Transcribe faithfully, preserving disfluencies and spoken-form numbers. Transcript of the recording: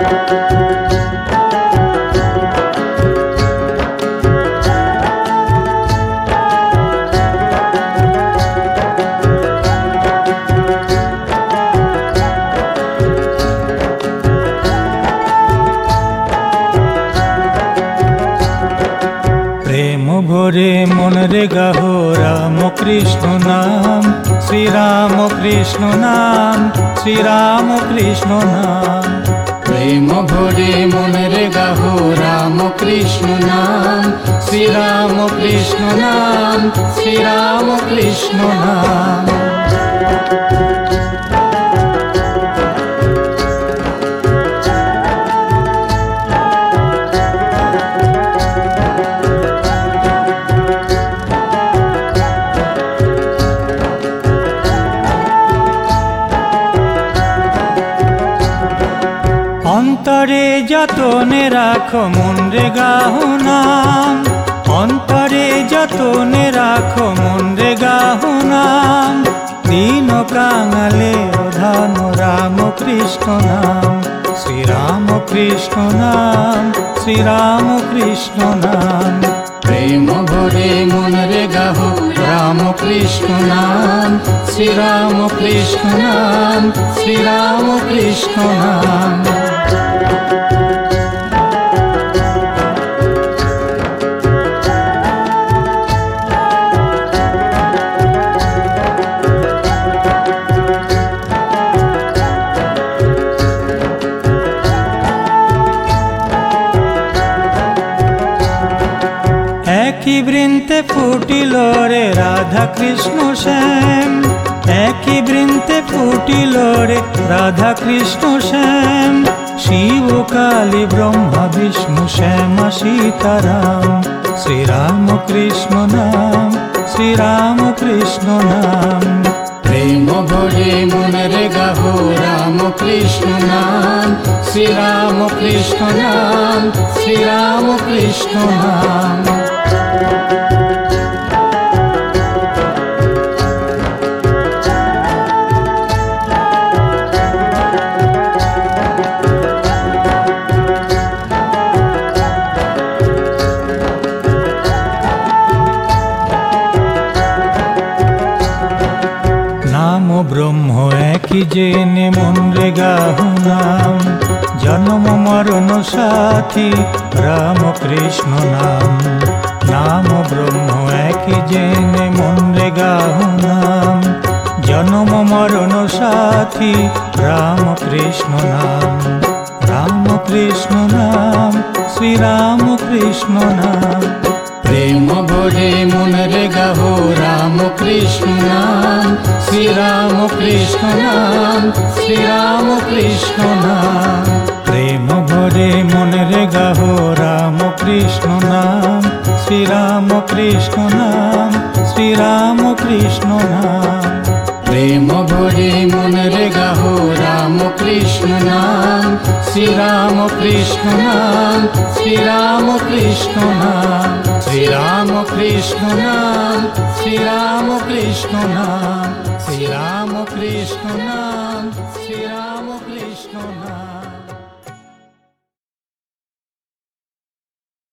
ভরে মন রে গাহো রাম কৃষ্ণ নাম, শ্রী রাম কৃষ্ণ নাম, শ্রী রাম কৃষ্ণ নাম। প্রেম ভরে মন রে গাহো রাম কৃষ্ণ নাম, শ্রী রাম কৃষ্ণ নাম, শ্রী রাম কৃষ্ণ নাম। অন্তরে যতনে রাখো মন রে গাহো নাম, অন্তরে যতনে রাখো মন রে গাহো নাম। দীন কাঙালে অধান রাম কৃষ্ণ নাম, শ্রী রাম কৃষ্ণ নাম, শ্রী রাম কৃষ্ণ নাম। প্রেম ভরে মন রে গাহো রাম কৃষ্ণ নাম, শ্রী রাম কৃষ্ণ নাম, শ্রী রাম কৃষ্ণ নাম। একই বৃন্তে ফুটিল রে রাধা কৃষ্ণ শ্যাম, একই বৃন্তে ফুটিল রে রাধা কৃষ্ণ শ্যাম। শিব কালী ব্রহ্মা বিষ্ণু শ্যামা সীতারাম, শ্রী রাম কৃষ্ণ নাম, শ্রী রাম কৃষ্ণ নাম। প্রেম ভরে মন রে গাহো রাম কৃষ্ণ নাম, শ্রী রাম কৃষ্ণ নাম, শ্রী রাম কৃষ্ণ নাম। নাম ব্রহ্ম একই জেনে মন রে গাহো নাম, জন্ম মরণ সাথী রাম কৃষ্ণ নাম। নাম ব্রহ্ম একই জেনে মন রে গাহো নাম, জন্ম মরণ সাথী রাম কৃষ্ণ নাম। রাম কৃষ্ণ নাম, শ্রী রাম কৃষ্ণ নাম। প্রেম ভরে মন রে গাহো রাম কৃষ্ণ নাম, শ্রী রাম কৃষ্ণ নাম, শ্রী রাম কৃষ্ণ নাম। প্রেম ভরে মন রে গাহো রাম কৃষ্ণ নাম, শ্রী রাম কৃষ্ণ নাম, শ্রী রাম কৃষ্ণ নাম। প্রেম ভরে মন রে গাহো রাম কৃষ্ণ নাম, শ্রী রাম কৃষ্ণ নাম, শ্রী রাম কৃষ্ণ নাম। শ্রী রাম কৃষ্ণ নাম, শ্রী রাম কৃষ্ণ নাম, শ্রী রাম কৃষ্ণ নাম, শ্রী রাম কৃষ্ণ নাম।